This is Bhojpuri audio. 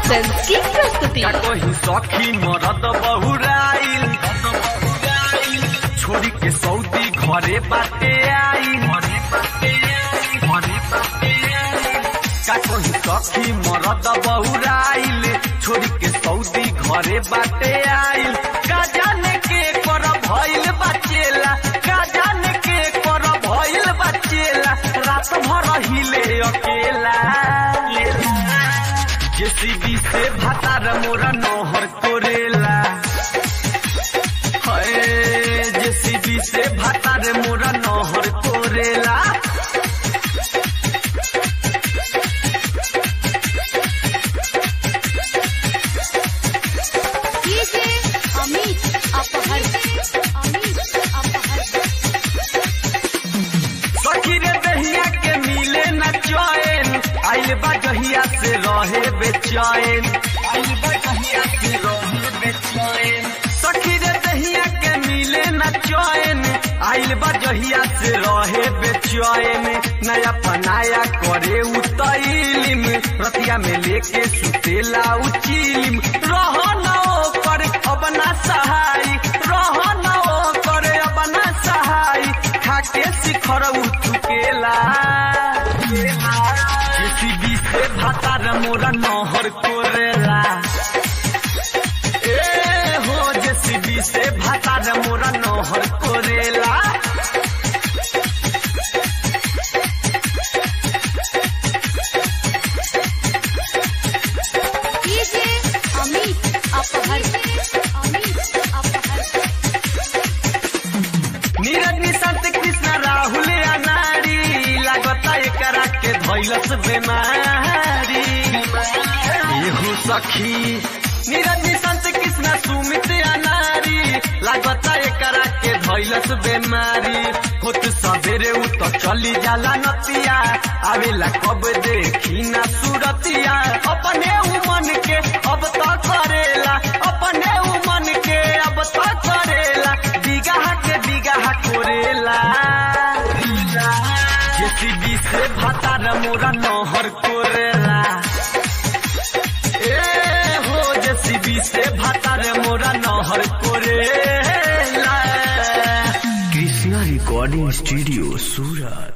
फिल्म्स की प्रस्तुति। कहीं सखी मरद बहुराइल छोड़ी के सऊदी घरे बाटे आई कहीं सखी मरद बहुराइल छोड़ी के सऊदी घरे बाटे आई का जाने के कर भइल बचेला का जाने के कर भइल बचेला रात भर हिले अकेला जेसीबी से भातार मोरा नहर कोरेला जेसीबी से भातार मोरा नहर कोरेला सखी रे दहिया के मिले न चैन आइल बा जहिया से रहे बेचैन सखी रे दहिया के मिले न चैन आइल बा जहिया से रहे बेचैन नया पनाया करे उतैलिम रतिया में लेके सुतेला उचिलिम रह न करे अब ना सहाय रह न करे अब ना सहाय खाके शिखर उठुकेला जेसीबी से भातार मोरा नहर कोरेला हो जेसीबी से भातार मोरा नहर कोरेला नीरज निशांत कृष्ण राहुल अनारी लागता एकरा के धैलस बेमारी हो सखी नीरज निशांत कृष्ण सुमित अनारी लागता एकरा के धैलस बेमारी होत सबेरे उ तो चली जाला नतिया आवेला कब देखी ना सूरतिया अपने उमन के अब तो करेला अपने उमन के अब तो करेला बिगहा के बिगहा कोरेला जेसीबी से भातार मोरा नहर कोरेला हो जेसीबी से भातार मोरा नहर कोरेला। कृष्णा रिकॉर्डिंग स्टूडियो सूरत।